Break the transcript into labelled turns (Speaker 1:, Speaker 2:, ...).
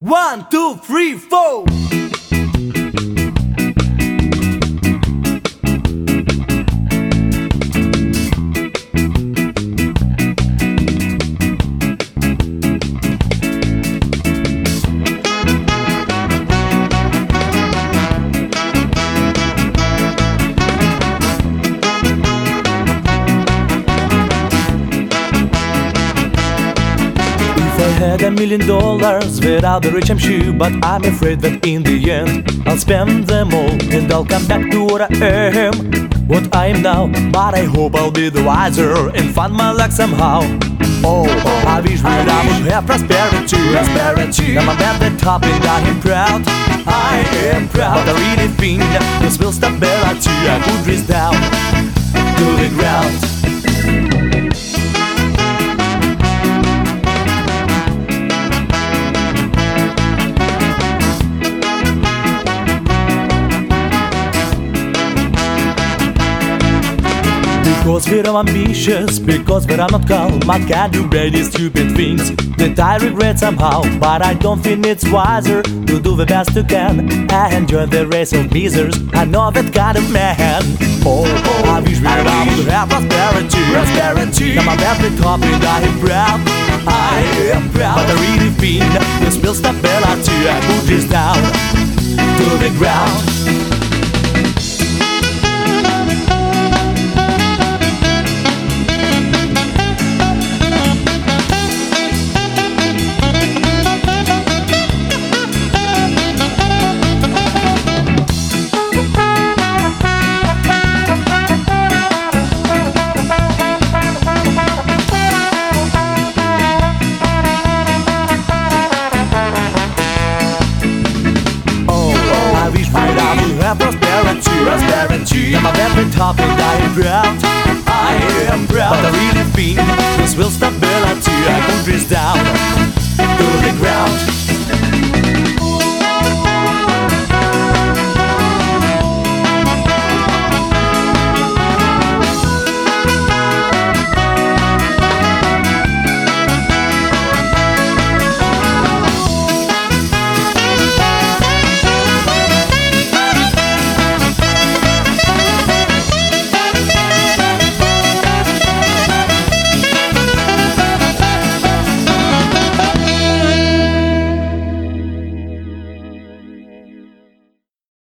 Speaker 1: 1, 2, 3, 4.
Speaker 2: Had $1 million without the rich I'm sure, but I'm afraid that in the end I'll spend them all and I'll come back to what I am, what I am now. But I hope I'll be the wiser and find my luck somehow. Oh, I wish that I would have prosperity. Now I'm at the top and I am proud. I am proud, but I really think this will stability. I could reach down to the ground. Because we're ambitious, because we're not calm, I can't do really stupid things that I regret somehow. But I don't think it's wiser to do the best you can and enjoy the race of misers. I know that kind of man. Oh, I wish that I would have prosperity. Now I'm at the top and I am proud. I am proud, but I really think this will stability. I put this down to the ground. Prosperity. I'm at the top and I am proud. I am proud, but I really think this will stability. I put this down